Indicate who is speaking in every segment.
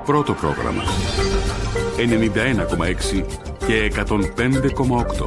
Speaker 1: Πρώτο πρόγραμμα 91,6 και 105,8.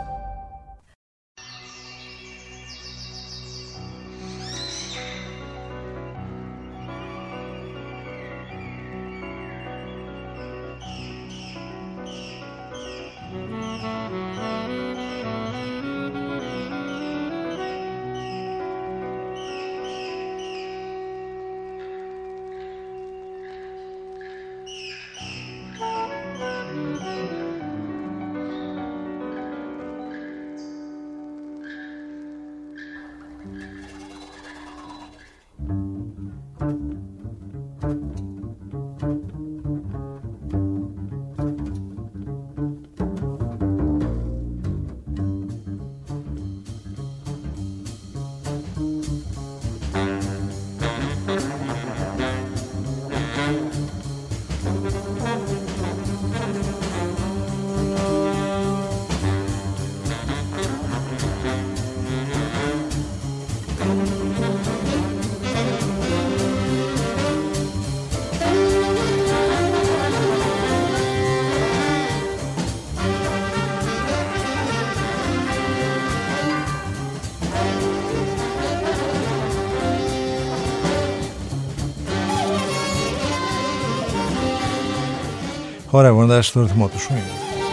Speaker 2: χορεύοντας στο ρυθμό του swing.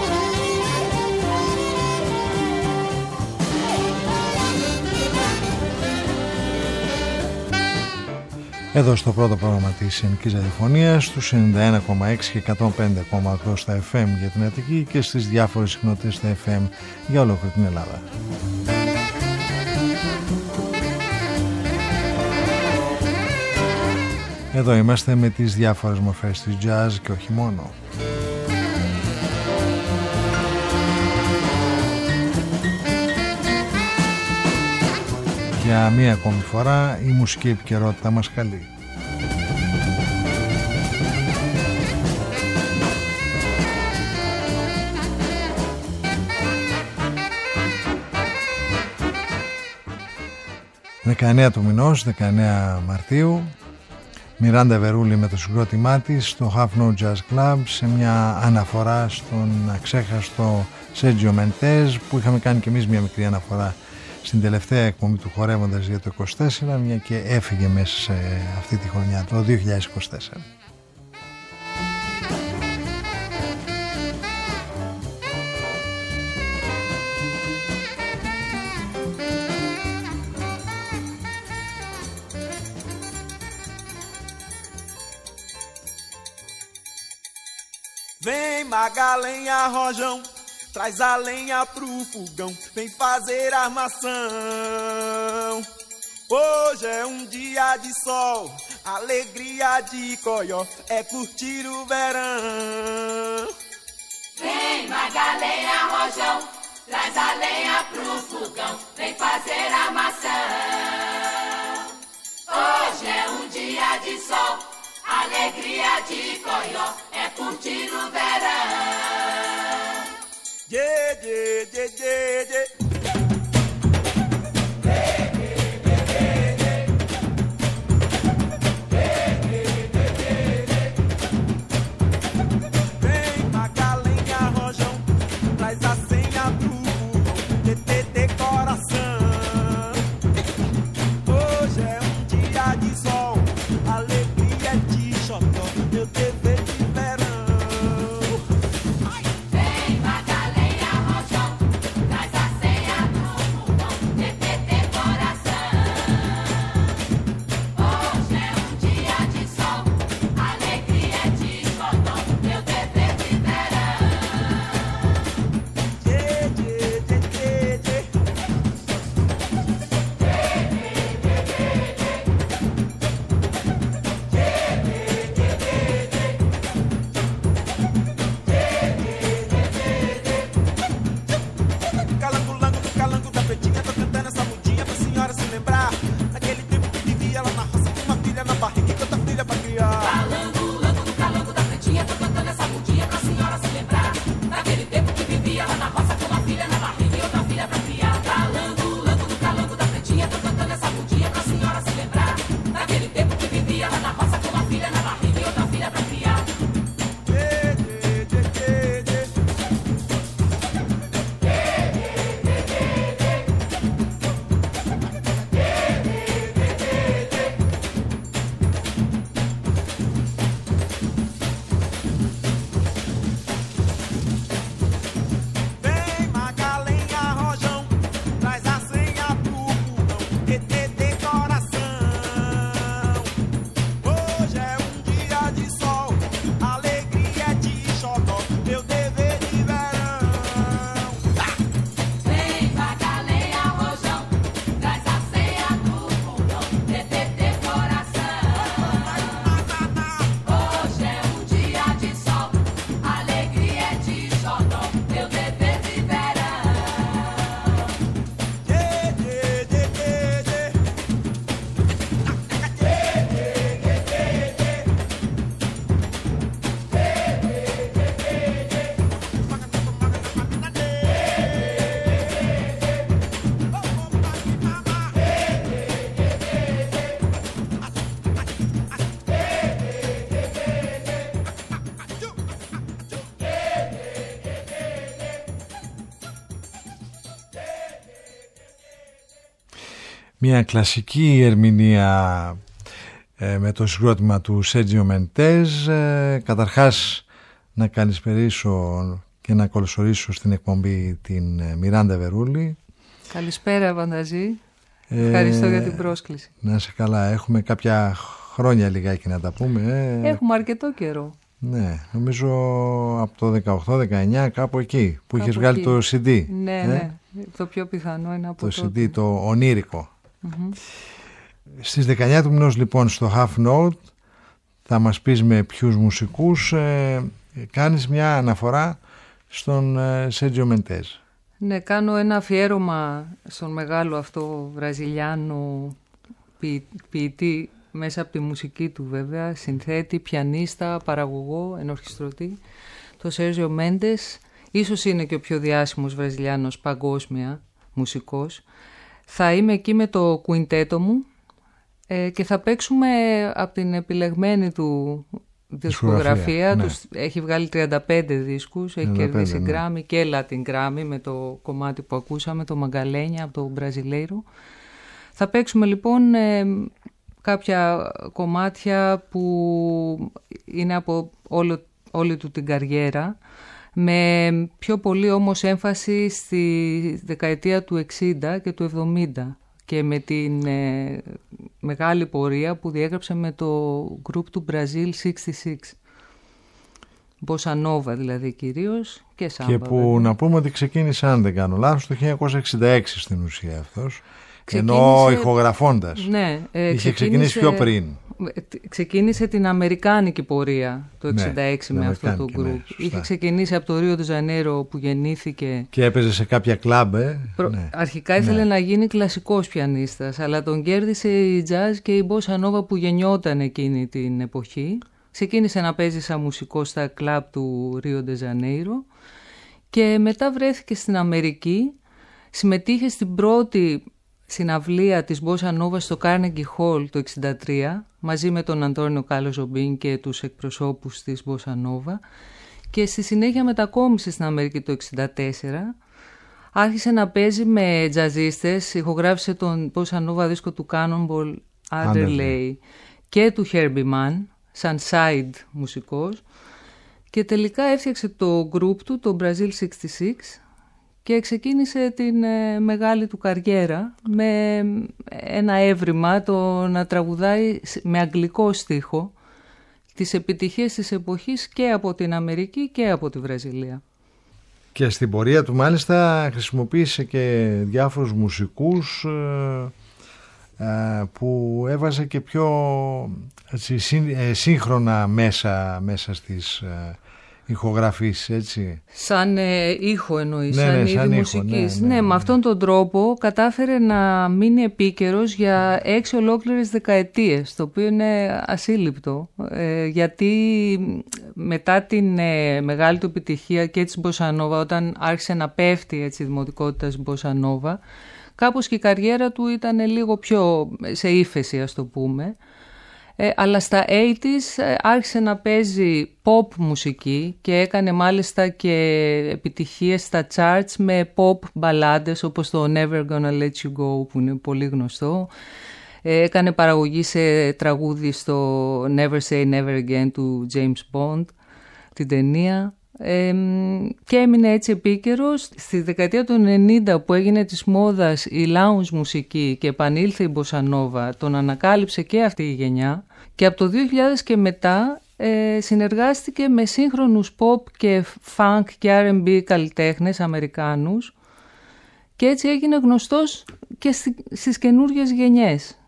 Speaker 2: Εδώ στο πρώτο πρόγραμμα της Ελληνικής Ραδιοφωνίας, στους 91,6 και 105,8 στα FM για την Αττική και στις διάφορες συχνότητες στα FM για ολόκληρη την Ελλάδα. Εδώ είμαστε με τις διάφορες μορφές της jazz και όχι μόνο. Για μία ακόμη φορά η μουσική επικαιρότητα μας καλεί. «19 του μηνός, 19 Μαρτίου, Μιράντα Βερούλη με το συγκρότημά της στο Half No Jazz Club, σε μια αναφορά στον αξέχαστο Σέρτζιο Μεντές, που είχαμε κάνει και εμείς μια μικρή αναφορά στην τελευταία εκπομπή του Χορεύοντας για το 24, μια και έφυγε μέσα σε αυτή τη χρονιά, το 2024.
Speaker 3: Vem Magalenha Rojão, traz a lenha pro fogão, vem fazer armação. Hoje é um dia de sol, alegria de coió, é curtir o verão.
Speaker 4: Vem Magalenha Rojão, traz a lenha pro fogão, vem fazer armação. Hoje é um dia de sol, alegria de coió, é curtir o verão.
Speaker 3: Yeah, yeah, yeah, yeah, yeah.
Speaker 2: Μια κλασική ερμηνεία με το συγκρότημα του Σέρτζιο Μεντές. Καταρχάς να καλησπερίσω και να καλωσορίσω στην εκπομπή την Μιράντα Βερούλη.
Speaker 5: Καλησπέρα Βανταζή. Ευχαριστώ για την πρόσκληση.
Speaker 2: Να είσαι καλά. Έχουμε κάποια χρόνια λιγάκι να τα πούμε.
Speaker 5: Έχουμε αρκετό καιρό.
Speaker 2: Ναι, νομίζω από το 18-19 κάπου εκεί που είχες βγάλει το CD.
Speaker 5: Ναι, το πιο πιθανό είναι από
Speaker 2: το CD, το ονείρικο. Στις 19 του μηνός λοιπόν στο Half Note θα μας πεις με ποιους μουσικούς κάνεις μια αναφορά στον Σέρτζιο Μεντές.
Speaker 5: Ναι, κάνω ένα αφιέρωμα στον μεγάλο αυτό βραζιλιάνο ποιητή, μέσα από τη μουσική του βέβαια, συνθέτη, πιανίστα, παραγωγό, ενορχιστρωτή, το Σέρτζιο Μέντες. Ίσως είναι και ο πιο διάσημος βραζιλιάνος παγκόσμια μουσικός. Θα είμαι εκεί με το κουιντέτο μου και θα παίξουμε από την επιλεγμένη του δισκογραφία.
Speaker 2: Ναι.
Speaker 5: Έχει βγάλει 35 δίσκους, έχει κερδίσει Grammy και Latin Grammy με το κομμάτι που ακούσαμε, το Μαγκαλένια από το Μπραζιλέιρο. Θα παίξουμε λοιπόν κάποια κομμάτια που είναι από όλη του την καριέρα, με πιο πολύ όμως έμφαση στη δεκαετία του 60 και του 70 και με την μεγάλη πορεία που διέγραψε με το group του Brazil 66. Bossa Nova δηλαδή κυρίως και σάμπα. Και
Speaker 2: που βέβαια, να πούμε ότι ξεκίνησε, αν δεν κάνω λάθος, το 1966 στην ουσία αυτός. Ενώ ηχογραφώντας.
Speaker 5: Ναι,
Speaker 2: είχε ξεκινήσει πιο πριν.
Speaker 5: Ξεκίνησε την αμερικάνικη πορεία το 1966 με αυτό το group. Ναι, είχε ξεκινήσει από το Ρίο ντε Ζανέιρο που γεννήθηκε. Και
Speaker 2: έπαιζε σε κάποια κλαμπ.
Speaker 5: Ναι. Αρχικά ήθελε να γίνει κλασικός πιανίστας, αλλά τον κέρδισε η jazz και η bossa nova που γεννιόταν εκείνη την εποχή. Ξεκίνησε να παίζει σαν μουσικό στα κλαμπ του Ρίο ντε Ζανέιρο και μετά βρέθηκε στην Αμερική. Συμμετείχε στην πρώτη συναυλία της Bossa Nova στο Carnegie Hall το 1963 μαζί με τον Αντώνιο Κάλο Ζομπίν και τους εκπροσώπους της Bossa Nova και στη συνέχεια μετακόμισε στην Αμερική το 1964. Άρχισε να παίζει με τζαζίστες, ηχογράφησε τον Bossa Nova δίσκο του Cannonball Adderley και του Herbie Mann σαν side μουσικός και τελικά έφτιαξε το group του, το Brazil 66, και ξεκίνησε την μεγάλη του καριέρα με ένα έβριμα, το να τραγουδάει με αγγλικό στίχο τις επιτυχίες της εποχής και από την Αμερική και από τη Βραζιλία.
Speaker 2: Και στην πορεία του μάλιστα χρησιμοποίησε και διάφορους μουσικούς που έβαζε και πιο σύγχρονα μέσα στις ηχογραφής, έτσι.
Speaker 5: Σαν ήχο εννοείς, σαν είδη μουσικής. Ναι, με αυτόν τον τρόπο κατάφερε να μείνει επίκαιρος για 6 ολόκληρες δεκαετίες, το οποίο είναι ασύλληπτο, γιατί μετά την μεγάλη του επιτυχία και της Bossa Nova, όταν άρχισε να πέφτει έτσι, η δημοτικότητα της Bossa Nova, κάπως και η καριέρα του ήταν λίγο πιο σε ύφεση, ας το πούμε. Αλλά στα 80's άρχισε να παίζει pop μουσική και έκανε μάλιστα και επιτυχίες στα charts με pop μπαλάντες όπως το Never Gonna Let You Go που είναι πολύ γνωστό. Έκανε παραγωγή σε τραγούδι στο Never Say Never Again του James Bond, την ταινία. Και έμεινε έτσι επίκαιρος. Στη δεκαετία του 90 που έγινε της μόδας η lounge μουσική και επανήλθε η Bossa Nova, τον ανακάλυψε και αυτή η γενιά και από το 2000 και μετά συνεργάστηκε με σύγχρονους pop και funk και R&B καλλιτέχνες Αμερικάνους και έτσι έγινε γνωστός και στις καινούργιες γενιές.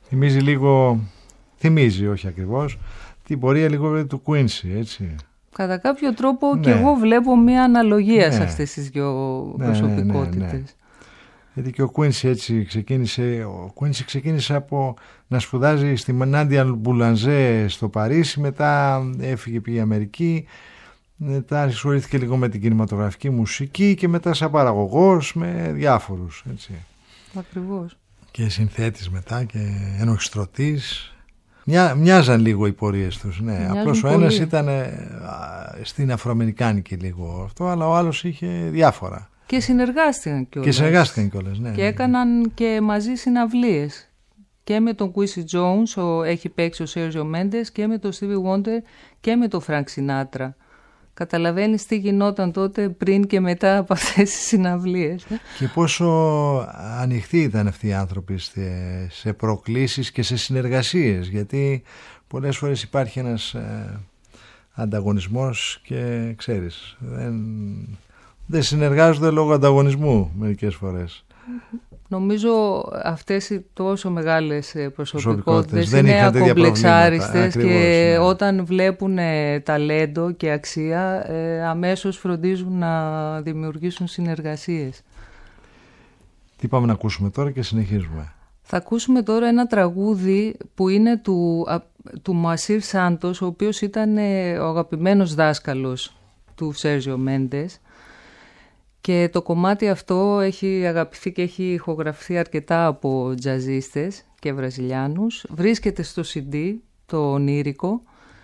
Speaker 2: Θυμίζει όχι ακριβώς την πορεία λίγο του Quincy, έτσι.
Speaker 5: Κατά κάποιο τρόπο και εγώ βλέπω μια αναλογία σε αυτές τις δύο προσωπικότητες. Ναι.
Speaker 2: Γιατί και ο Quincy έτσι ξεκίνησε από να σπουδάζει στη Νάντια Μπουλανζέ στο Παρίσι, μετά έφυγε πήγε Αμερική, μετά ασχολήθηκε λίγο με την κινηματογραφική μουσική και μετά σαν παραγωγός με διάφορους, έτσι.
Speaker 5: Ακριβώς.
Speaker 2: Και συνθέτης μετά και ενορχιστρωτής. Μοιάζαν λίγο οι πορείες τους, ναι. Απλώς ο ένας ήταν στην αφροαμερικάνικη λίγο αυτό, αλλά ο άλλος είχε διάφορα.
Speaker 5: Και συνεργάστηκαν
Speaker 2: κιόλας. Ναι,
Speaker 5: και έκαναν και μαζί συναυλίες. Και με τον Quincy Jones έχει παίξει ο Σέρζιο Μέντες και με τον Stevie Wonder και με τον Frank Sinatra. Καταλαβαίνεις τι γινόταν τότε πριν και μετά από αυτές τις συναυλίες.
Speaker 2: Και πόσο ανοιχτοί ήταν αυτοί οι άνθρωποι σε προκλήσεις και σε συνεργασίες, γιατί πολλές φορές υπάρχει ένας ανταγωνισμός και ξέρεις, δεν συνεργάζονται λόγω ανταγωνισμού μερικές φορές.
Speaker 5: Νομίζω αυτές οι τόσο μεγάλες προσωπικότητες είναι ακομπλεξάριστες και όταν βλέπουν ταλέντο και αξία αμέσως φροντίζουν να δημιουργήσουν συνεργασίες.
Speaker 2: Τι πάμε να ακούσουμε τώρα και συνεχίζουμε?
Speaker 5: Θα ακούσουμε τώρα ένα τραγούδι που είναι του Μασίρ Σάντος, ο οποίος ήταν ο αγαπημένος δάσκαλος του Σέρζιο Μέντες. Και το κομμάτι αυτό έχει αγαπηθεί και έχει ηχογραφηθεί αρκετά από τζαζίστες και βραζιλιάνους. Βρίσκεται στο CD, το ονείρικο,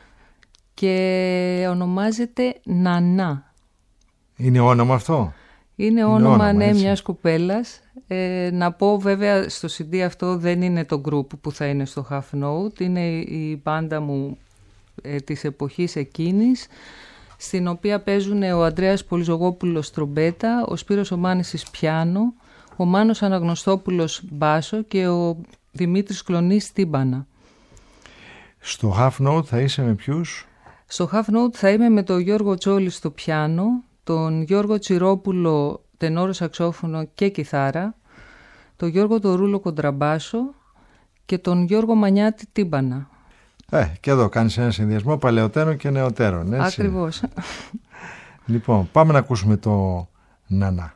Speaker 5: και ονομάζεται Νανά.
Speaker 2: Είναι όνομα αυτό?
Speaker 5: Είναι όνομα, ναι, μιας κοπέλας. Να πω βέβαια, στο CD αυτό δεν είναι το group που θα είναι στο Half Note. Είναι η μπάντα μου της εποχής εκείνης, στην οποία παίζουν ο Ανδρέας Πολυζογόπουλος τρομπέτα, ο Σπύρος Ομάνησης πιάνο, ο Μάνος Αναγνωστόπουλος μπάσο και ο Δημήτρης Κλονής τύμπανα.
Speaker 2: Στο Half Note θα είσαι με ποιους?
Speaker 5: Στο Half Note θα είμαι με τον Γιώργο Τσόλη στο πιάνο, τον Γιώργο Τσιρόπουλο τενόρο σαξόφωνο και κιθάρα, τον Γιώργο Τορούλο κοντραμπάσο και τον Γιώργο Μανιάτη τύμπανα.
Speaker 2: Και εδώ κάνεις ένα συνδυασμό παλαιότερων και νεωτέρων, έτσι.
Speaker 5: Ακριβώς.
Speaker 2: Λοιπόν, πάμε να ακούσουμε το Νανά.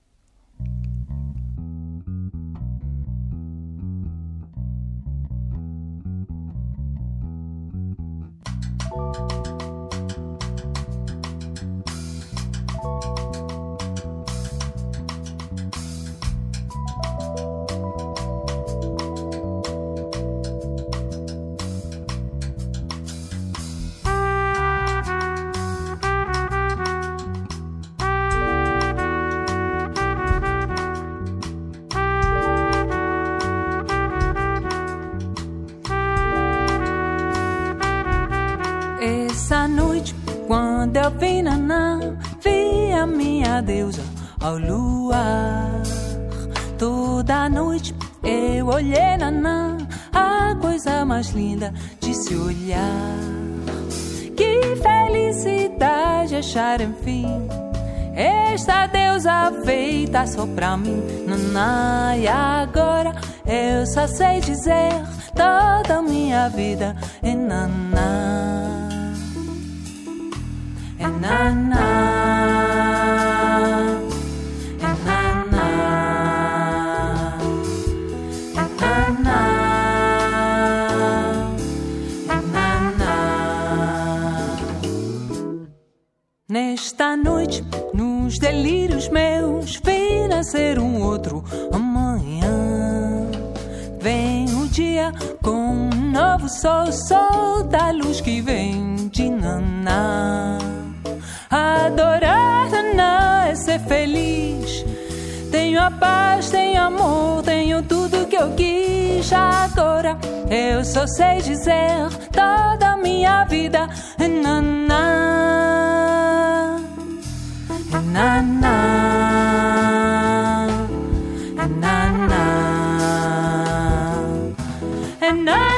Speaker 6: Essa noite, quando eu vi Naná, vi a minha deusa ao luar. Toda noite eu olhei Naná, a coisa mais linda de se olhar. Que felicidade achar, enfim, esta deusa feita só pra mim. Naná, e agora eu só sei dizer toda minha vida é Naná. É Naná, é Naná, é Naná, é Naná. Nesta noite, nos delírios meus, vi nascer outro amanhã. Vem o dia com um novo sol, sol da luz que vem de Naná. Adorar Naná é ser feliz. Tenho a paz, tenho amor, tenho tudo que eu quis. Agora eu só sei dizer toda a minha vida é Naná, é Naná, é Naná, é Naná.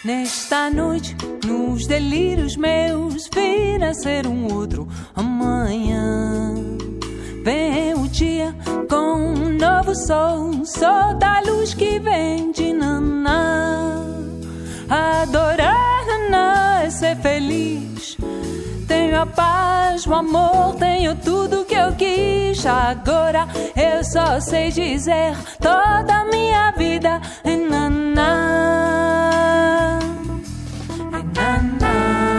Speaker 6: Nesta noite, nos delírios meus, vi nascer outro amanhã. Vem o dia com novo sol, sol da luz que vem de Naná. Adorar Naná é ser feliz. Tenho a paz, o amor, tenho tudo que eu quis. Agora eu só sei dizer toda a minha vida é Naná. É Naná.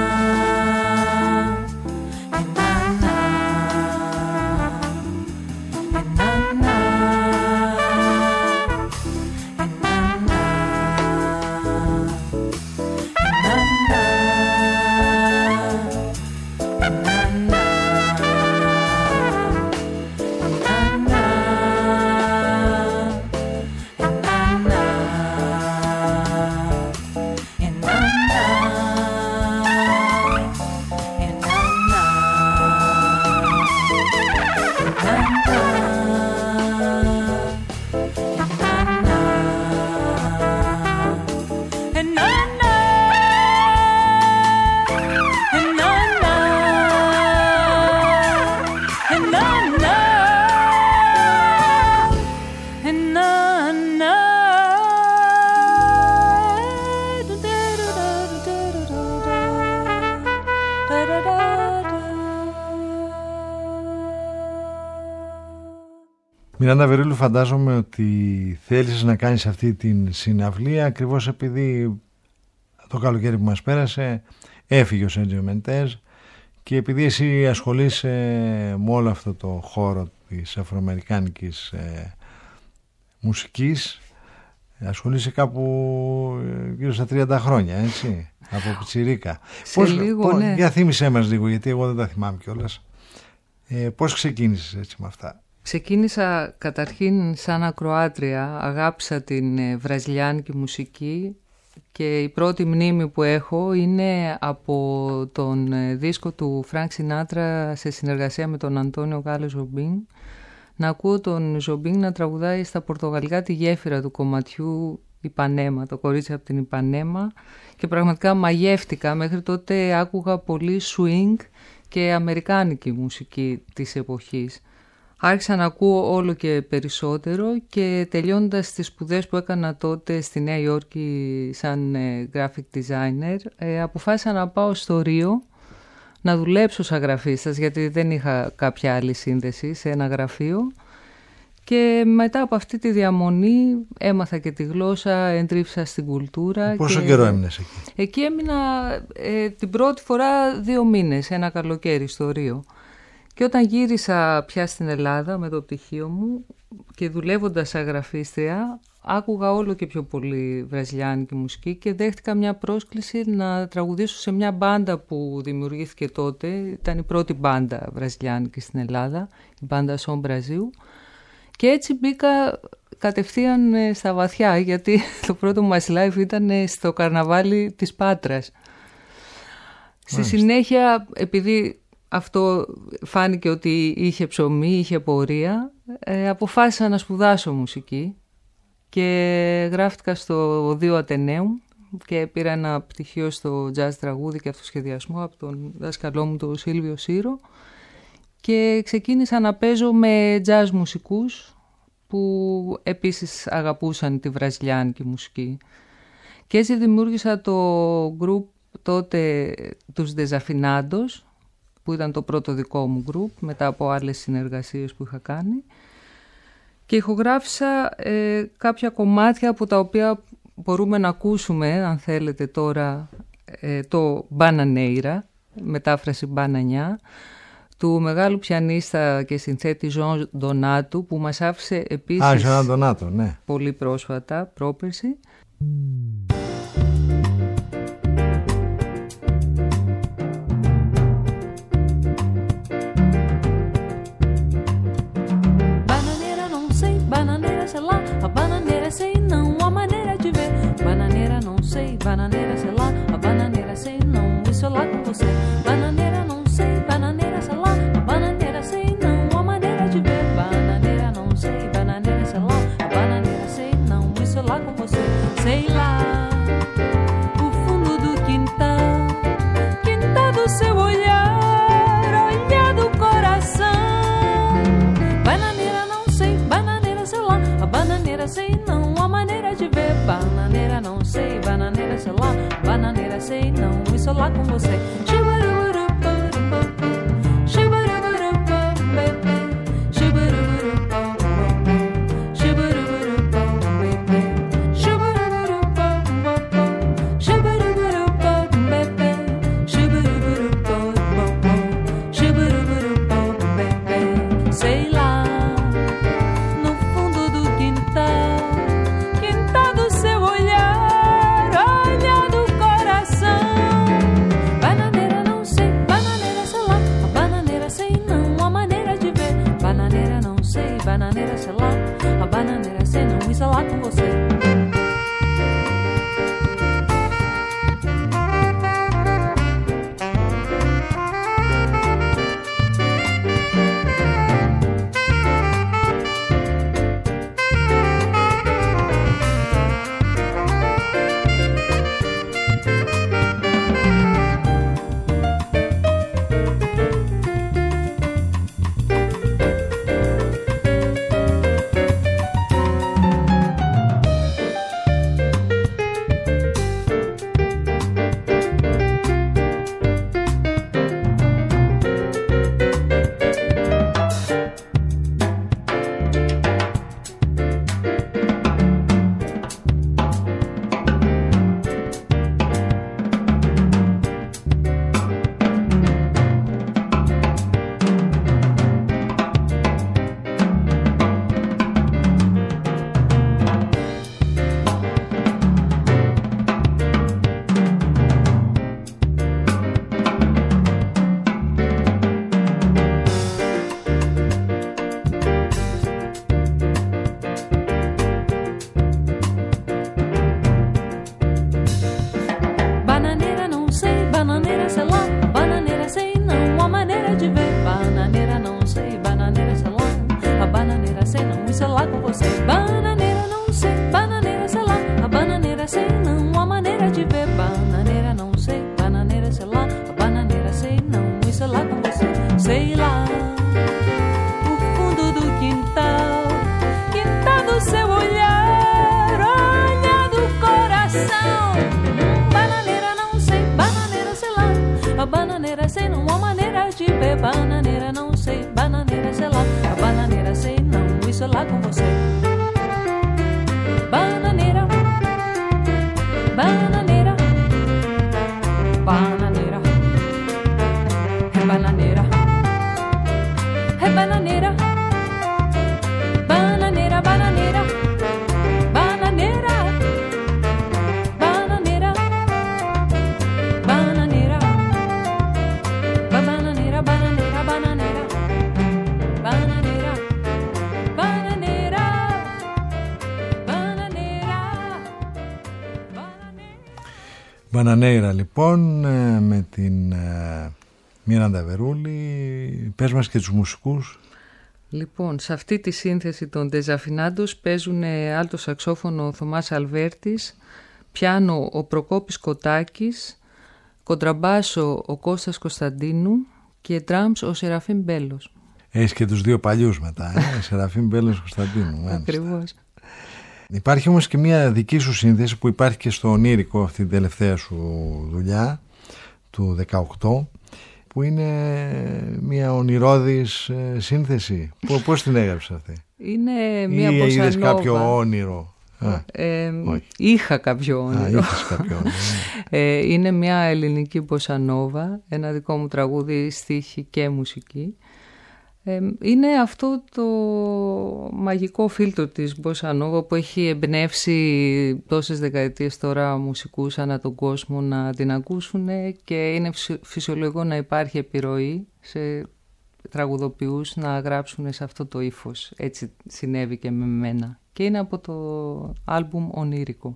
Speaker 2: Μιράντα Βερούλου, φαντάζομαι ότι θέλεις να κάνεις αυτή την συναυλία ακριβώς επειδή το καλοκαίρι που μας πέρασε έφυγε ο Σέρτζιο Μεντές και επειδή εσύ ασχολείσαι με όλο αυτό το χώρο της αφροαμερικάνικης μουσικής, ασχολείσαι κάπου γύρω στα 30 χρόνια, έτσι, από πιτσιρίκα.
Speaker 5: Ναι.
Speaker 2: Για θύμισέ μας λίγο, γιατί εγώ δεν τα θυμάμαι κιόλας. Πώς ξεκίνησες έτσι με αυτά?
Speaker 5: Ξεκίνησα καταρχήν σαν ακροάτρια, αγάπησα την βραζιλιάνικη μουσική και η πρώτη μνήμη που έχω είναι από τον δίσκο του Φρανκ Σινάτρα σε συνεργασία με τον Αντώνιο Γκάλε Ζομπίν. Να ακούω τον Ζομπίν να τραγουδάει στα πορτογαλικά τη γέφυρα του κομματιού Ιπανέμα, το κορίτσι από την Ιπανέμα, και πραγματικά μαγεύτηκα. Μέχρι τότε άκουγα πολύ swing και αμερικάνικη μουσική της εποχής. Άρχισα να ακούω όλο και περισσότερο και τελειώνοντας τις σπουδές που έκανα τότε στη Νέα Υόρκη σαν graphic designer, αποφάσισα να πάω στο Ρίο να δουλέψω σαν γραφίστας, γιατί δεν είχα κάποια άλλη σύνδεση σε ένα γραφείο, και μετά από αυτή τη διαμονή έμαθα και τη γλώσσα, εντρίφησα στην κουλτούρα.
Speaker 2: Πόσο καιρό έμεινες εκεί?
Speaker 5: Εκεί έμεινα την πρώτη φορά 2 μήνες, ένα καλοκαίρι στο Ρίο. Και όταν γύρισα πια στην Ελλάδα με το πτυχίο μου και δουλεύοντας σαν γραφίστρια, άκουγα όλο και πιο πολύ βραζιλιάνικη μουσική και δέχτηκα μια πρόσκληση να τραγουδήσω σε μια μπάντα που δημιουργήθηκε τότε. Ήταν η πρώτη μπάντα βραζιλιάνικη στην Ελλάδα, η μπάντα Σον Μπραζίου. Και έτσι μπήκα κατευθείαν στα βαθιά, γιατί το πρώτο μας live ήταν στο καρναβάλι της Πάτρας. Στη συνέχεια, επειδή αυτό φάνηκε ότι είχε ψωμί, είχε πορεία, αποφάσισα να σπουδάσω μουσική και γράφτηκα στο 2 Ατενέου και πήρα ένα πτυχίο στο jazz τραγούδι και αυτοσχεδιασμό από τον δάσκαλό μου τον Σίλβιο Σύρο και ξεκίνησα να παίζω με jazz μουσικούς που επίσης αγαπούσαν τη βραζιλιάνικη μουσική. Και έτσι δημιούργησα το group τότε τους Desafinandos, που ήταν το πρώτο δικό μου group μετά από άλλες συνεργασίες που είχα κάνει, και ηχογράφησα κάποια κομμάτια από τα οποία μπορούμε να ακούσουμε, αν θέλετε τώρα, το Bananeira, μετάφραση Μπανανιά, του μεγάλου πιανίστα και συνθέτη Ζων Ντονάτου, που μας άφησε επίσης πολύ πρόσφατα, πρόπερση.
Speaker 6: A bananeira sei não, a maneira de ver. Bananeira não sei, bananeira sei lá. A bananeira sei não, isso é lá com você. Bananeira não sei, bananeira sei lá. A bananeira sei não, a maneira de ver. Bananeira não sei, bananeira sei lá. A bananeira sei não, isso é lá com você. Sei lá, o sei não, a maneira de ver. Bananeira não sei, bananeira sei lá, bananeira sei não, isso lá com você.
Speaker 2: Μπανανέιρα λοιπόν με την Μιράντα Βερούλη. Πες μας και τους μουσικούς.
Speaker 5: Λοιπόν, σε αυτή τη σύνθεση των Ντεζαφινάντος παίζουν άλτο σαξόφωνο ο Θωμάς Αλβέρτης, πιάνο ο Προκόπης Κοτάκης, κοντραμπάσο ο Κώστας Κωνσταντίνου και ντραμς ο Σεραφείμ Μπέλος.
Speaker 2: Έχεις και τους δύο παλιούς μετά, Σεραφείμ Μπέλος Κωνσταντίνου.
Speaker 5: Ακριβώς.
Speaker 2: Υπάρχει όμως και μια δική σου σύνθεση που υπάρχει και στο Ονείρικο, αυτή την τελευταία σου δουλειά του 18, που είναι μια ονειρώδης σύνθεση. Πώς την έγραψες αυτή?
Speaker 5: Είναι μια μποσανόβα. Ή
Speaker 2: είδες κάποιο όνειρο?
Speaker 5: Είχα κάποιο όνειρο.
Speaker 2: Κάποιο όνειρο.
Speaker 5: Είναι μια ελληνική μποσανόβα, ένα δικό μου τραγούδι, στίχη και μουσική. Είναι αυτό το μαγικό φίλτρο της μποσανόβα που έχει εμπνεύσει τόσες δεκαετίες τώρα μουσικούς ανά τον κόσμο να την ακούσουν, και είναι φυσιολογικό να υπάρχει επιρροή σε τραγουδοποιούς να γράψουν σε αυτό το ύφος. Έτσι συνέβη και με μένα, και είναι από το άλμπουμ Ονείρικο.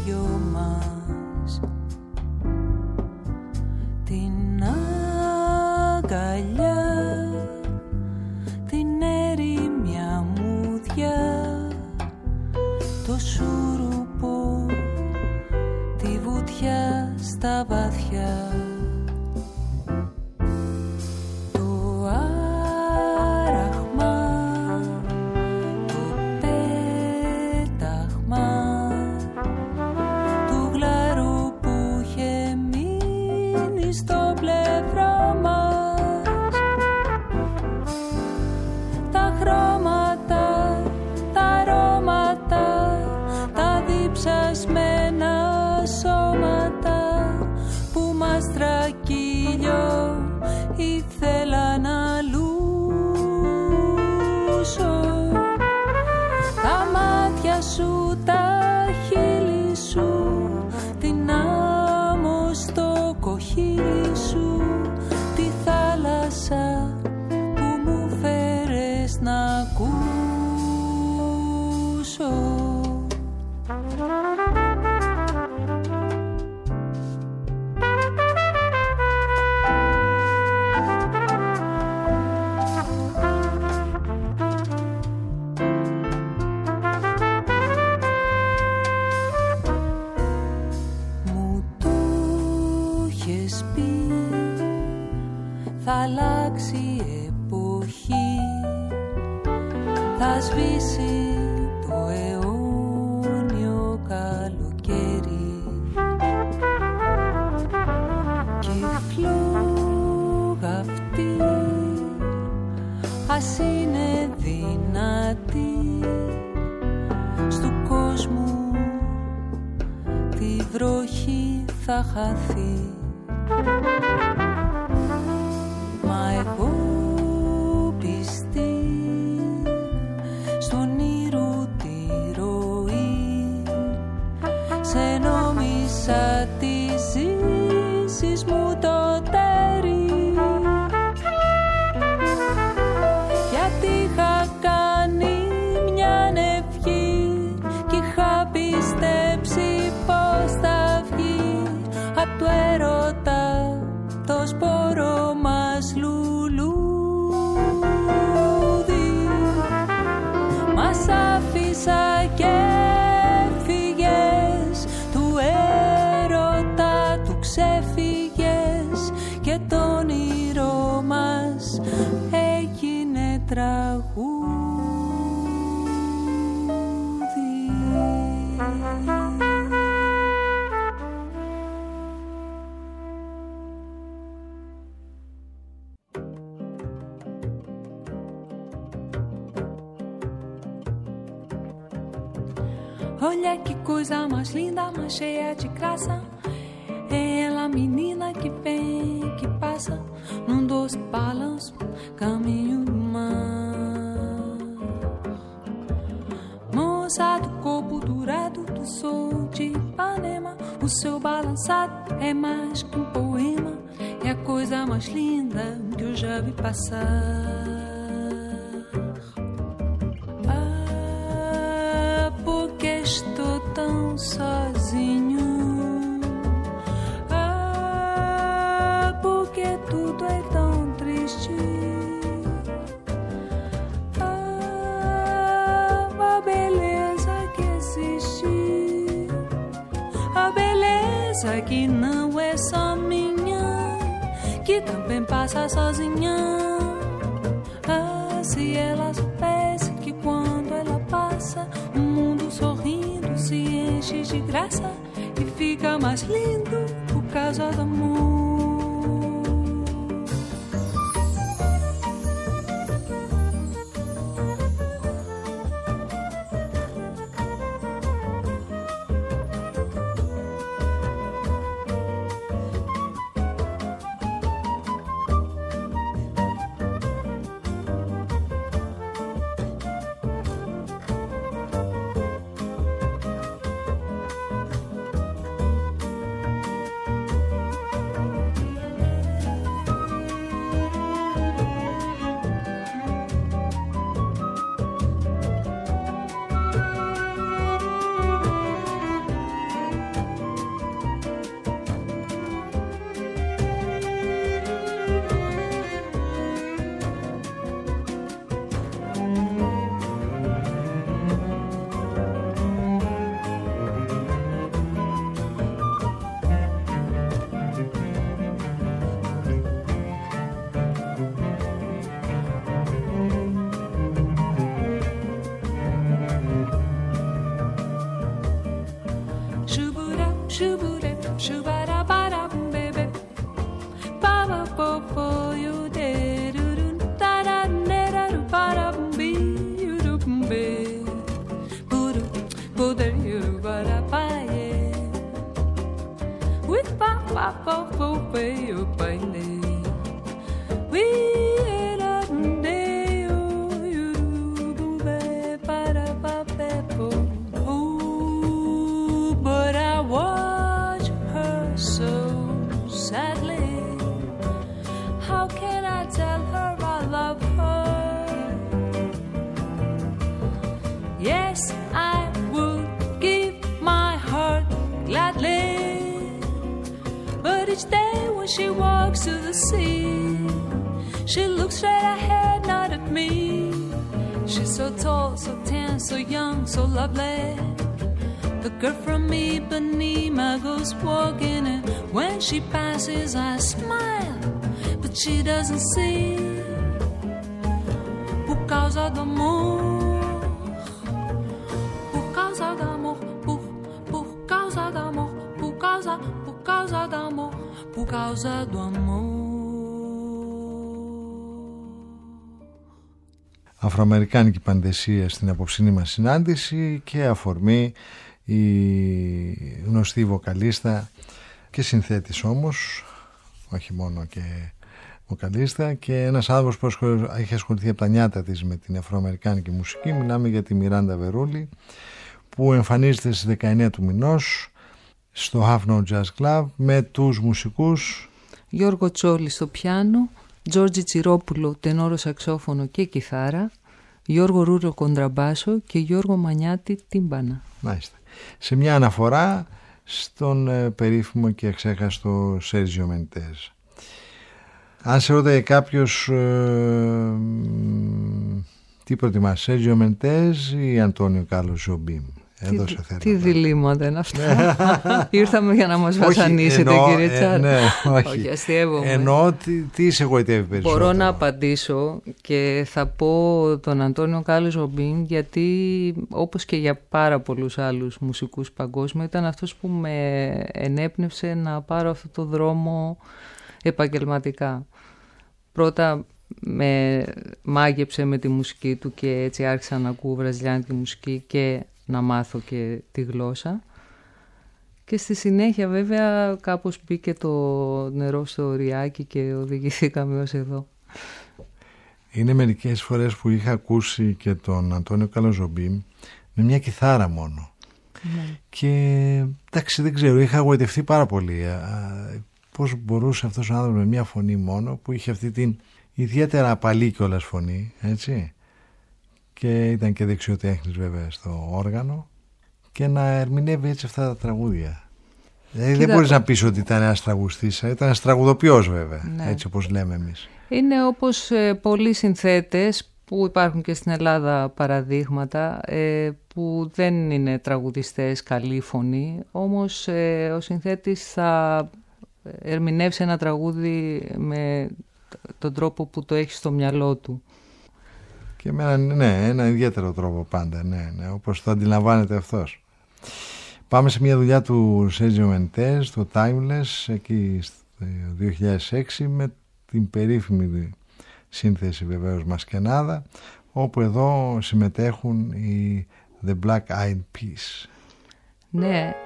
Speaker 6: δυο μας. Την αγκαλιά, την έρημια μούδια, το σούρουπο, τη βουτιά στα βαθιά. Ήθελα να λούσω τα μάτια σου, τα χείλη σου, την άμμο στο κοχύλι σου, τη θάλασσα που μου φέρες να ακούσω. Θα αλλάξει η εποχή, θα σβήσει το αιώνιο καλοκαίρι κι η φλόγα αυτή ας είναι δυνατή στου κόσμου, τη βροχή θα χαθεί. Μα εγώ πιστή στον ήρου τη ροή, σε νόμισα τη ζήσεις μου το τέρι, γιατί είχα κάνει μια ευχή κι είχα πιστέψει πως θα βγει απ' το έρωτα το σπόρο μας λουλούδι. Μας άφησα και φύγες, του έρωτα του ξέφυγες και το όνειρό μας έγινε τραγούδι. Olha que coisa mais linda, mais cheia de graça. É ela, menina que vem, que passa num doce balanço, caminho do mar. Moça do corpo dourado do sol de Ipanema, o seu balançado é mais que um poema, é a coisa mais linda que eu já vi passar. Estou tão sozinho, porque tudo é tão triste. A beleza que existe, a beleza que não é só minha, que também passa sozinha. Se ela soubesse que quando ela passa, o mundo sorrindo se enche de graça e fica mais lindo por causa do amor. But I watch her so sadly. How can I tell her I love her? Yes, I would give my heart gladly. But each day when she walks to the sea, she looks straight ahead, not at me. She's so tall, so tan, so young, so lovely. The girl from Ipanema goes walking, and when she passes I smile, but she doesn't see. Por causa do amor, por causa do amor, por causa do amor, por causa do amor, por causa do amor.
Speaker 2: Αφροαμερικάνικη παντεσία στην απόψινή μας συνάντηση και αφορμή η γνωστή βοκαλίστα και συνθέτης όμως, όχι μόνο και βοκαλίστα, και ένας άνθρωπος που έχει ασχοληθεί από τα νιάτα της με την αφροαμερικάνικη μουσική. Μιλάμε για τη Μιράντα Βερούλη, που εμφανίζεται στις 19 του μηνός στο Half Note Jazz Club με τους μουσικούς
Speaker 5: Γιώργο Τσόλη στο πιάνο, Τζόρτζι Τσιρόπουλο τενόρο σαξόφωνο και κιθάρα, Γιώργο Ρούριο κοντραμπάσο και Γιώργο Μανιάτη τύμπανα.
Speaker 2: Μάλιστα. Σε μια αναφορά στον περίφημο και εξέχαστο Σέρζιο Μεντές. Αν σε ρωτάει κάποιος τι προτιμάς, Σέρζιο Μεντές ή Αντώνιο Κάρλος Ζομπίμ?
Speaker 5: Τι διλήμματα είναι αυτά. Ήρθαμε για να μας βασανίσετε, κύριε Τσάρ.
Speaker 2: Ναι,
Speaker 5: όχι, αστειεύομαι.
Speaker 2: Εννοώ τι σε εγωιτεύει περισσότερο.
Speaker 5: Μπορώ να απαντήσω και θα πω τον Αντώνιο Κάρλος Ζομπίμ, γιατί όπως και για πάρα πολλούς άλλους μουσικούς παγκόσμια ήταν αυτός που με ενέπνευσε να πάρω αυτό το δρόμο επαγγελματικά. Πρώτα με μάγεψε με τη μουσική του και έτσι άρχισα να ακούω βραζιλιάνικη μουσική και να μάθω και τη γλώσσα, και στη συνέχεια βέβαια κάπως μπήκε το νερό στο ριάκι και οδηγηθήκαμε ως εδώ.
Speaker 2: Είναι μερικές φορές που είχα ακούσει και τον Αντώνιο Κάρλος Ζομπίμ με μια κιθάρα μόνο. Ναι. Και εντάξει, δεν ξέρω, είχα εγωιτευτεί πάρα πολύ πώς μπορούσε αυτός ο άνθρωπος με μια φωνή μόνο, που είχε αυτή την ιδιαίτερα απαλή κιόλας φωνή, έτσι, και ήταν και δεξιοτέχνης βέβαια στο όργανο, και να ερμηνεύει έτσι αυτά τα τραγούδια. Δηλαδή δεν μπορείς να πεις ότι ήταν ένας τραγουδιστής, ήταν ένας τραγουδοποιός βέβαια, ναι, έτσι όπως λέμε εμείς.
Speaker 5: Είναι όπως πολλοί συνθέτες που υπάρχουν και στην Ελλάδα παραδείγματα, που δεν είναι τραγουδιστές καλή φωνή, όμως ο συνθέτης θα ερμηνεύσει ένα τραγούδι με τον τρόπο που το έχει στο μυαλό του.
Speaker 2: Και με ένα ιδιαίτερο τρόπο πάντα, ναι, όπως το αντιλαμβάνεται αυτός. Πάμε σε μια δουλειά του Σέρζιο Μεντές, το Timeless, εκεί στο 2006, με την περίφημη σύνθεση βεβαίως Μασκενάδα, όπου εδώ συμμετέχουν οι The Black Eyed Peas.
Speaker 5: Ναι.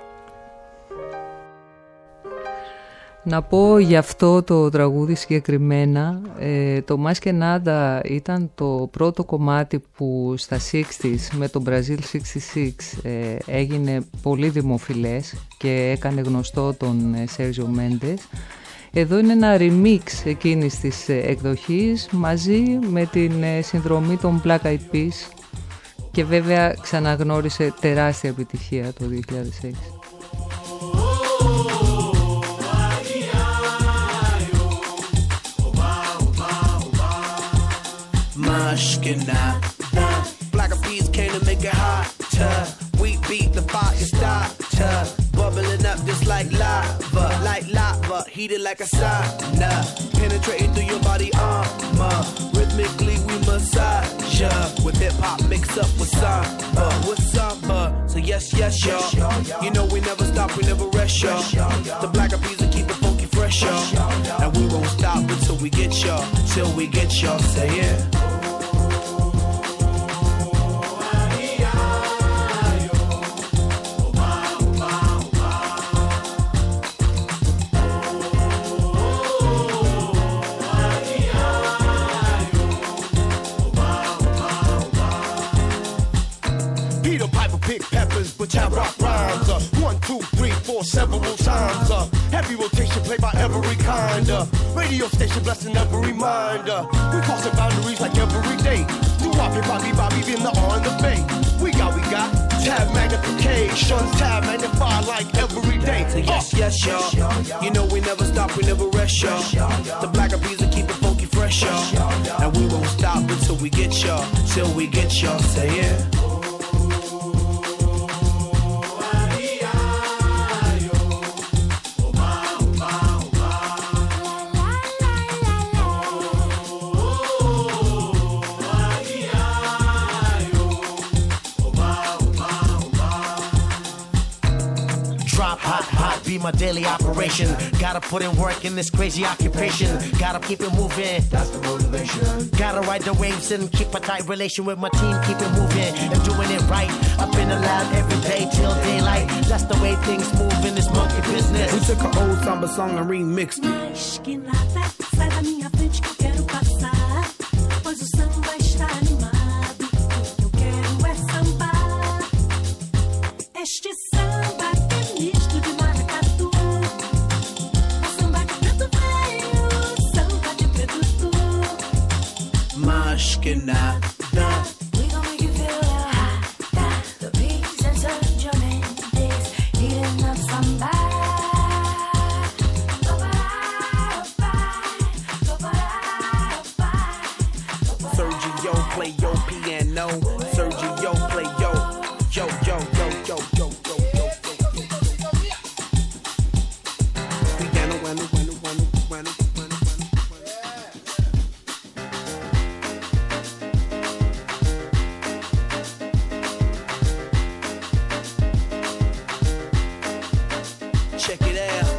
Speaker 5: Να πω για αυτό το τραγούδι συγκεκριμένα, το Μασκενάδα ήταν το πρώτο κομμάτι που στα 60's με το Brazil 66 έγινε πολύ δημοφιλές και έκανε γνωστό τον Σέρζιο Μέντες. Εδώ είναι ένα remix εκείνης της εκδοχής μαζί με την συνδρομή των Black Eyed Peas, και βέβαια ξαναγνώρισε τεράστια επιτυχία το 2006.
Speaker 7: Black Eyed Peas came to make it hotter. We beat the fire starter, bubbling up just like lava, heated like a sauna, penetrating through your body armor. Rhythmically we massage ya, with hip hop mixed up with samba. So yes, y'all. You know we never stop, we never rest, y'all. The Black Eyed Peas will keep it funky fresh, y'all. And we won't stop until we get y'all, till we get y'all. Say yeah.
Speaker 8: big peppers, which have rock rhymes. 1, 2, 3, 4, several times. Heavy rotation played by every kind. Radio station blessing every mind. We crossing boundaries like every day. Do Bobby, Bobby, in the on the bay. We got tab magnification, tab magnified like every day.
Speaker 7: Yes, y'all. You know we never stop, we never rest, y'all. The Black Eyed Peas will keep it funky fresh, y'all. And we won't stop until we get y'all, till we get y'all. Say yeah.
Speaker 9: Be my daily operation. Gotta put in work in this crazy occupation. Gotta keep it moving. That's the motivation. Gotta ride the waves and keep a tight relation with my team. Keep it moving and doing it right. Up in the lab every day till daylight. That's the way things move in this monkey business.
Speaker 7: We took an old samba song and remixed it.
Speaker 10: Mas que nada, sai da minha frente que eu quero passar. Pois o samba está animado. O que eu quero é sambar. Este samba que é misto de maracatu. É samba de preto velho, samba de preto tu.
Speaker 7: Mas que nada.
Speaker 10: We gon' make you feel hot. The beats and Sergio Mendes eating up samba.
Speaker 7: Sergio play your piano. Sergio play yo, yo, yo, yo, yo, yo, yo, yo, yo, yo. Piano, piano, piano, piano, piano, piano, piano. Check it out.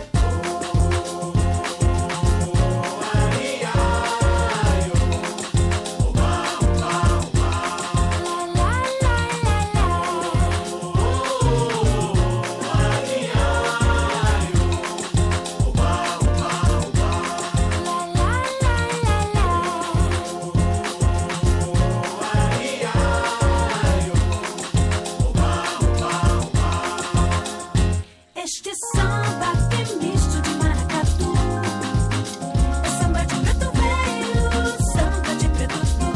Speaker 10: Este samba que é misto de maracatu. É samba de preto velho, samba de preto tu.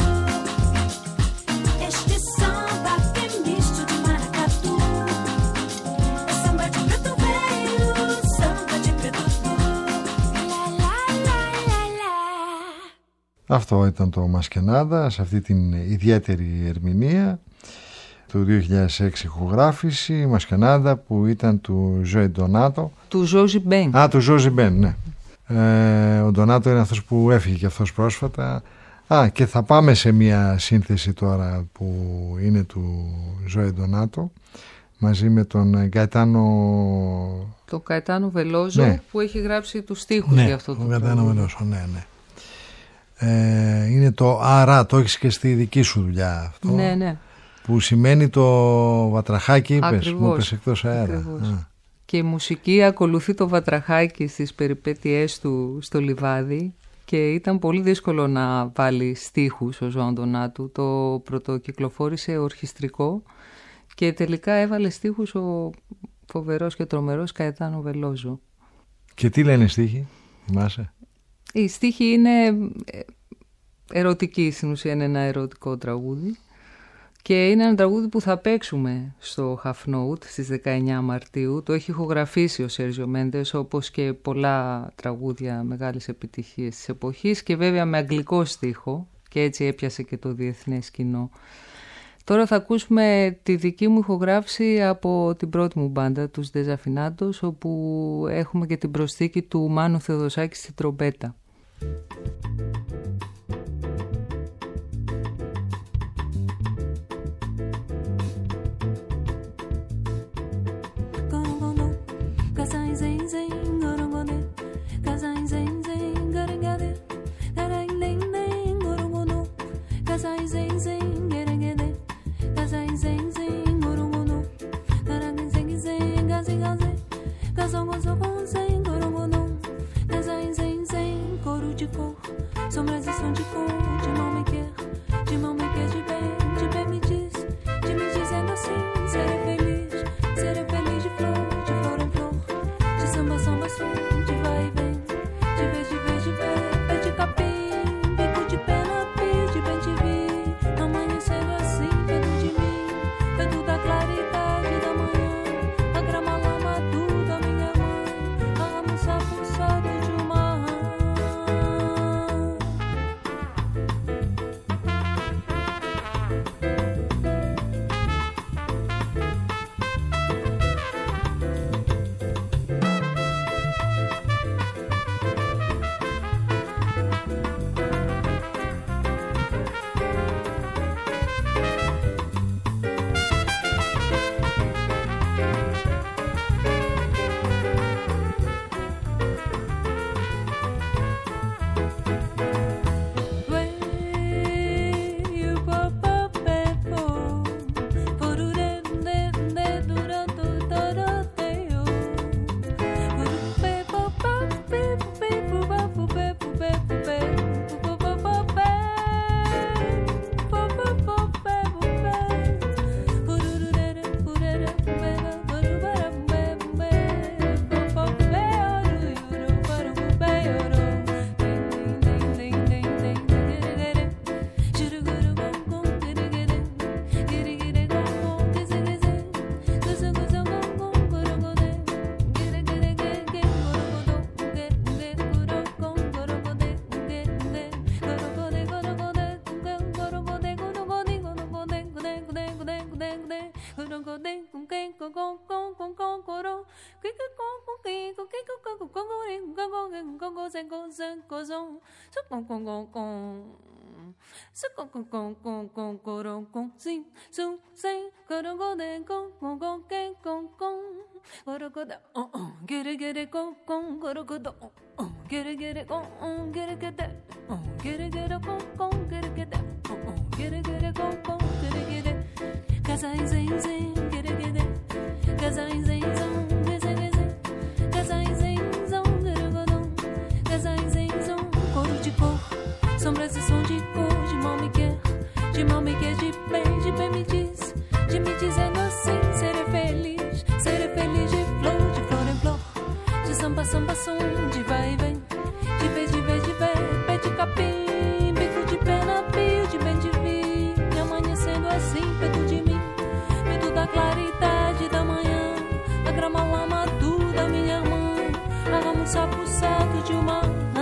Speaker 10: Este samba que é misto de maracatu. É samba de preto velho, samba de preto tu. La la la la la.
Speaker 2: Αυτό ήταν το Μασκενάδα σε αυτή την ιδιαίτερη ερμηνεία του 2006 ηχογράφηση, η Μασκενάδα που ήταν του Ζωέ Ντονάτο.
Speaker 5: Του Ζόζι Μπεν.
Speaker 2: Του Ζόζι Μπεν, ναι. Ο Ντονάτο είναι αυτός που έφυγε και αυτός πρόσφατα. Και θα πάμε σε μια σύνθεση τώρα που είναι του Ζωέ Ντονάτο μαζί με τον Καετάνο...
Speaker 5: Το Καετάνο Βελόζο, ναι, που έχει γράψει τους στίχους,
Speaker 2: ναι,
Speaker 5: για αυτό το
Speaker 2: Καετάνο Βελόζο, ναι, ναι. Είναι το άρα, το έχεις και στη δική σου δουλειά αυτό.
Speaker 5: Ναι, ναι.
Speaker 2: Που σημαίνει το βατραχάκι, είπες,
Speaker 5: Ακριβώς,
Speaker 2: μου είπες εκτός αέρα.
Speaker 5: Και η μουσική ακολουθεί το βατραχάκι στις περιπέτειές του στο λιβάδι και ήταν πολύ δύσκολο να βάλει στίχους ο Ζωάν Ντονάτο. Το πρωτοκυκλοφόρησε ορχιστρικό και τελικά έβαλε στίχους ο φοβερός και τρομερός Καετάνο Βελόζο.
Speaker 2: Και τι λένε οι στίχοι, θυμάσαι?
Speaker 5: Οι στίχοι είναι ερωτικοί, στην ουσία είναι ένα ερωτικό τραγούδι. Και είναι ένα τραγούδι που θα παίξουμε στο Half Note στις 19 Μαρτίου. Το έχει ηχογραφήσει ο Σέρζιο Μέντες, όπως και πολλά τραγούδια μεγάλης επιτυχίας της εποχής, και βέβαια με αγγλικό στίχο, και έτσι έπιασε και το διεθνές κοινό. Τώρα θα ακούσουμε τη δική μου ηχογράφηση από την πρώτη μου μπάντα, τους Δεζαφινάντος, όπου έχουμε και την προσθήκη του Μάνου Θεοδοσάκη στη τρομπέτα.
Speaker 10: Sombras e som de cor, de mal me quer de bem me diz, de me dizendo assim, serei feliz.
Speaker 6: Sombras e som de cor, de mal me quer, de bem me diz, de me dizendo assim, serei feliz de flor em flor, de samba, samba, som, de vai e vem, de ver, pé de capim, bico de pena, pio de bem de vir, e amanhecendo assim, perto de mim, perto da claridade da manhã, a grama lama da minha irmã, a ramo sapo de uma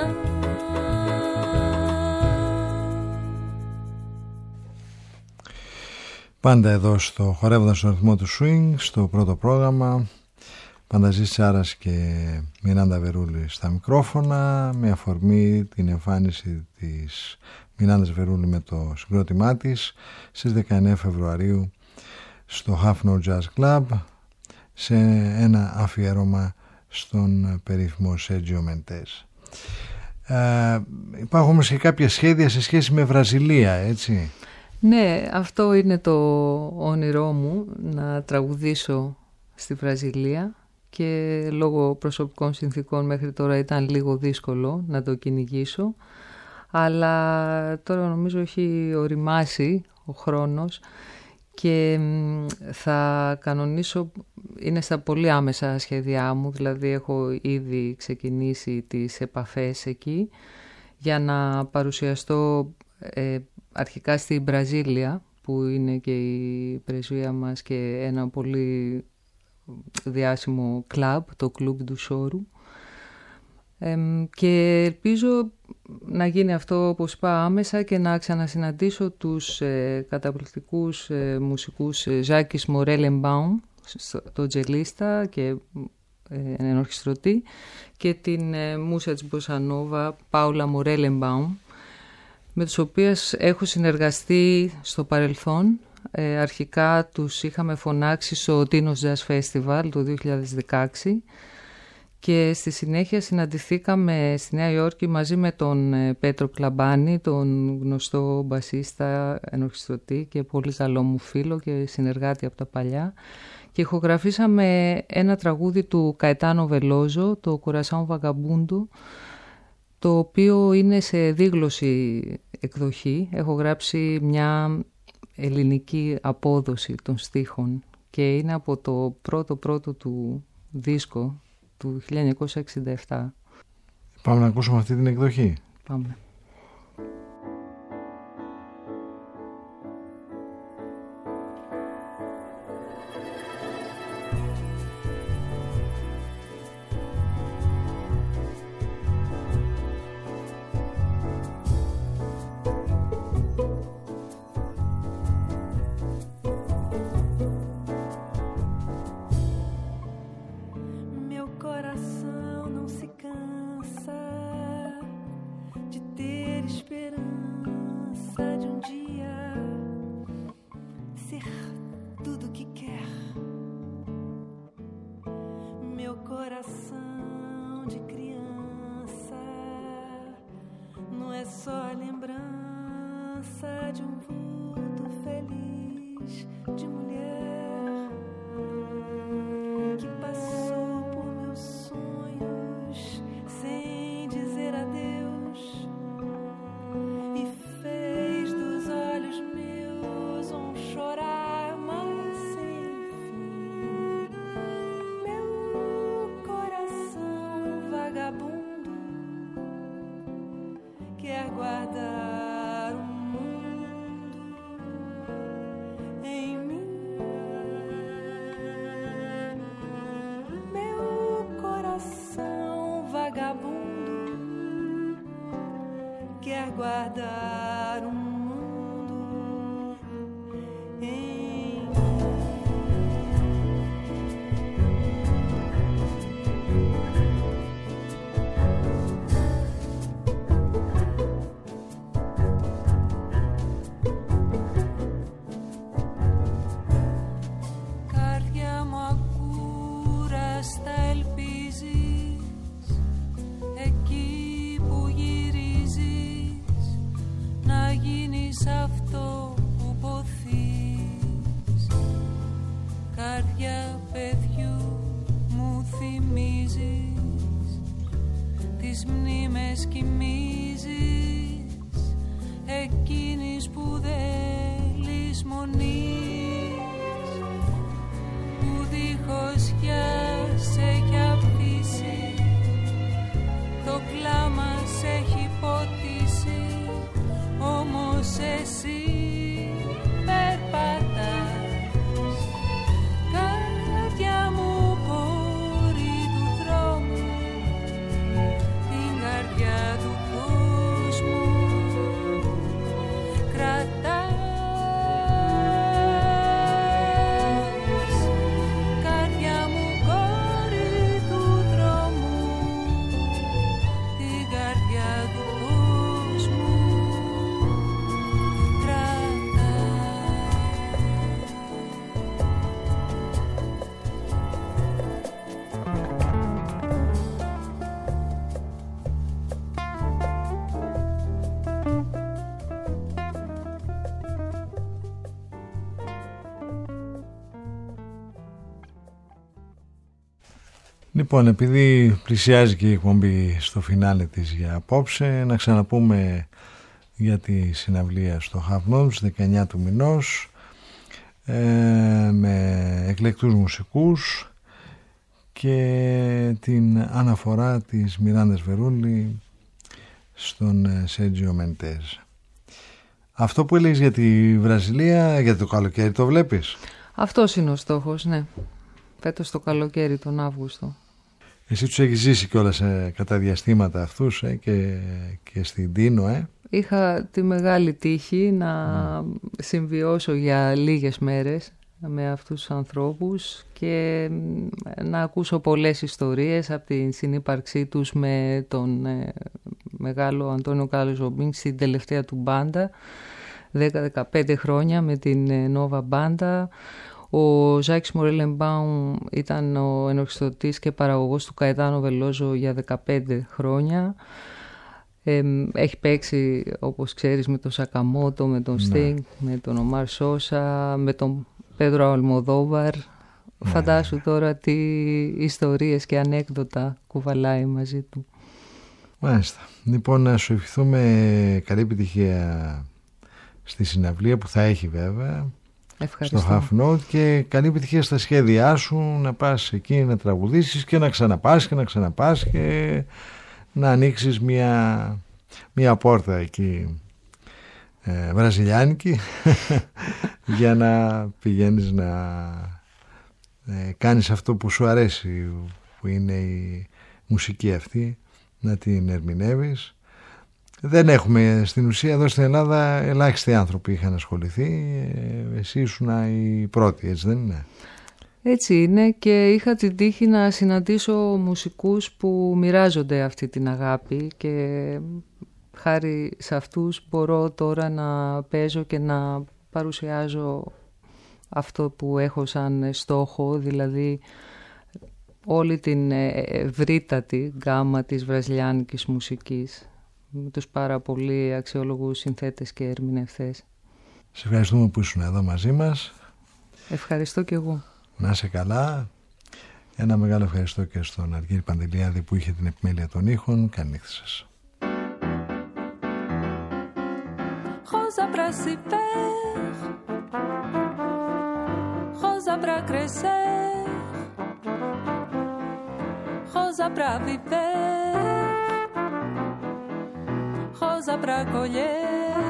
Speaker 2: Πάντα εδώ στο χορεύοντας στον ρυθμό του swing, στο πρώτο πρόγραμμα, Πανταζής Τσάρας και Μιράντα Βερούλη στα μικρόφωνα, με αφορμή την εμφάνιση της Μιράντας Βερούλη με το συγκρότημά της στις 19 Φεβρουαρίου στο Half Note Jazz Club, σε ένα αφιέρωμα στον περίφημο Σέρτζιο Μεντές. Υπάρχουν όμως και κάποια σχέδια σε σχέση με Βραζιλία, έτσι?
Speaker 5: Ναι, αυτό είναι το όνειρό μου, να τραγουδήσω στη Βραζιλία, και λόγω προσωπικών συνθήκων μέχρι τώρα ήταν λίγο δύσκολο να το κυνηγήσω, αλλά τώρα νομίζω έχει οριμάσει ο χρόνος και θα κανονίσω, είναι στα πολύ άμεσα σχέδιά μου, δηλαδή έχω ήδη ξεκινήσει τις επαφές εκεί για να παρουσιαστώ αρχικά στη Βραζίλια, που είναι και η πρεσβεία μας και ένα πολύ διάσημο κλαμπ, το Κλουμπ του Σόρου, και ελπίζω να γίνει αυτό, όπως είπα, άμεσα, και να ξανασυναντήσω τους καταπληκτικούς μουσικούς Ζάκης Μορέλεμπαουμ, το τζελίστα και ενορχιστρωτή, και την μούσα της Μποσανόβα Πάουλα Μορέλεμπαουμ, με τους οποίους έχω συνεργαστεί στο παρελθόν. Αρχικά τους είχαμε φωνάξει στο Tinos Jazz Festival το 2016 και στη συνέχεια συναντηθήκαμε στη Νέα Υόρκη μαζί με τον Πέτρο Κλαμπάνη, τον γνωστό μπασίστα, ενορχιστρωτή και πολύ καλό μου φίλο και συνεργάτη από τα παλιά, και ηχογραφήσαμε ένα τραγούδι του Καετάνο Βελόζο, το Corazón Vagabundo, το οποίο είναι σε δίγλωση εκδοχή. Έχω γράψει μια ελληνική απόδοση των στίχων και είναι από το πρώτο του δίσκο του 1967.
Speaker 2: Πάμε να ακούσουμε αυτή την εκδοχή.
Speaker 5: Πάμε.
Speaker 6: Guardar um mundo em στις μνήμες κοιμίζεις, εκείνης που δεν λησμονείς, που δίχως γεια σε έχει αφήσει, το κλάμα σε έχει ποτίσει, όμως εσύ περπατάς. Καρδιά μου πόρη του δρόμου, την καρδιά του κόσμου κρατάς. Καρδιά μου κόρη του δρόμου, την καρδιά του κόσμου
Speaker 2: Λοιπόν, επειδή πλησιάζει και η εκπομπή στο φινάλε της για απόψε, να ξαναπούμε για τη συναυλία στο Half Notes 19 του μηνός, με εκλεκτούς μουσικούς και την αναφορά της Μιράντας Βερούλη στον Σέρτζιο Μεντέζ. Αυτό που έλεγες για τη Βραζιλία, για το καλοκαίρι, το βλέπεις?
Speaker 5: Αυτός είναι ο στόχος, ναι. Φέτος το καλοκαίρι, τον Αύγουστο.
Speaker 2: Εσύ τους έχεις ζήσει κιόλας κατά διαστήματα αυτούς και στην Τίνο,
Speaker 5: Είχα τη μεγάλη τύχη να συμβιώσω για λίγες μέρες με αυτούς τους ανθρώπους και να ακούσω πολλές ιστορίες από την συνύπαρξή τους με τον μεγάλο Αντώνιο Κάρλος Ζομπίνγκ στην τελευταία του μπάντα, 10-15 χρόνια με την Νόβα Μπάντα. Ο Ζάκης Μορέλεμπαουμ ήταν ο ενορχιστρωτής και παραγωγός του Καετάνο Βελόζο για 15 χρόνια. Έχει παίξει, όπως ξέρεις, με τον Σακαμότο, με τον Στίνγκ, με τον Ομάρ Σόσα, με τον Πέδρο Αλμοδόβαρ. Φαντάσου τώρα τι ιστορίες και ανέκδοτα κουβαλάει μαζί του.
Speaker 2: Μάλιστα. Λοιπόν, να σου ευχηθούμε καλή επιτυχία στη συναυλία που θα έχει βέβαια.
Speaker 5: Ευχαριστώ.
Speaker 2: Στο Half Note, και καλή επιτυχία στα σχέδιά σου, να πας εκεί να τραγουδήσεις και να ξαναπάς και να ξαναπάς και να ανοίξεις μια πόρτα εκεί βραζιλιάνικη για να πηγαίνεις να κάνεις αυτό που σου αρέσει, που είναι η μουσική αυτή, να την ερμηνεύεις. Δεν έχουμε στην ουσία εδώ στην Ελλάδα, ελάχιστοι άνθρωποι είχαν ασχοληθεί. Εσύ ήσουν η πρώτη, έτσι δεν είναι?
Speaker 5: Έτσι είναι, και είχα την τύχη να συναντήσω μουσικούς που μοιράζονται αυτή την αγάπη και χάρη σε αυτούς μπορώ τώρα να παίζω και να παρουσιάζω αυτό που έχω σαν στόχο, δηλαδή όλη την ευρύτατη γκάμα της βραζιλιάνικης μουσικής, με τους πάρα πολύ αξιόλογους συνθέτες και ερμηνευτές.
Speaker 2: Σε ευχαριστούμε που ήσουν εδώ μαζί μας.
Speaker 5: Ευχαριστώ και εγώ.
Speaker 2: Να είσαι καλά. Ένα μεγάλο ευχαριστώ και στον Αργύρη Παντελιάδη που είχε την επιμέλεια των ήχων. Καλή νύχτα σας.
Speaker 6: Rosa pra se ver, rosa pra crescer, rosa pra viver, rosa pra colher,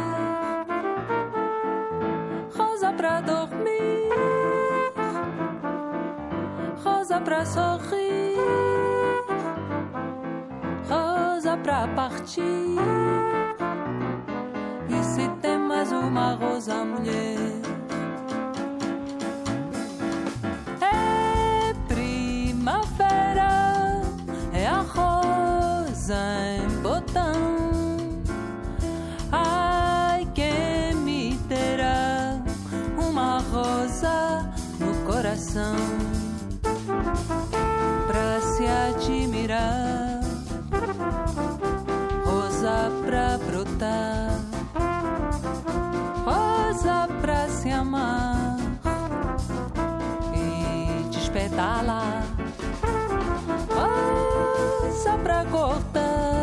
Speaker 6: rosa pra dormir, rosa pra sorrir, rosa pra partir. E se tem mais uma rosa, mulher, é primavera, é a rosa em botão. Ai, quem me terá uma rosa no coração pra se admirar, rosa pra brotar, rosa pra se amar e despetalar, rosa pra cortar,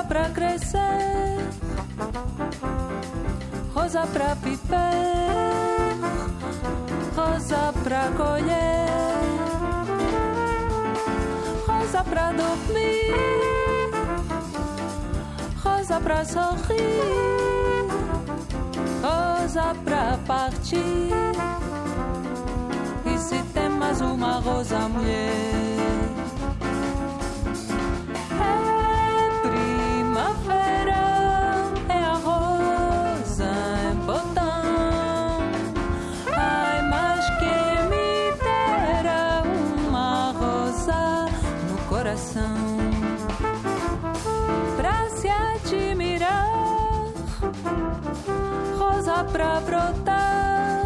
Speaker 6: pra crescer, rosa pra viver, rosa pra colher, rosa pra dormir, rosa pra sorrir, rosa pra partir. E se tem mais uma rosa, mulher? É primavera, é a rosa em botão. Ai, mas quem me dera uma rosa no coração pra se admirar, rosa pra brotar,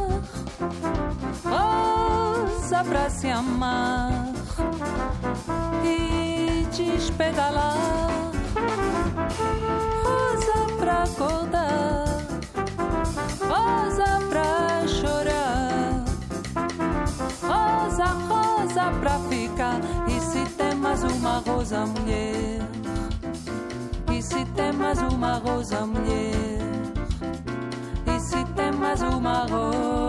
Speaker 6: rosa pra se amar e despedalar, rosa pra acordar, rosa pra chorar, rosa, rosa pra ficar. E se tem mais uma rosa, mulher? E se tem mais uma rosa, mulher? E se tem mais uma rosa?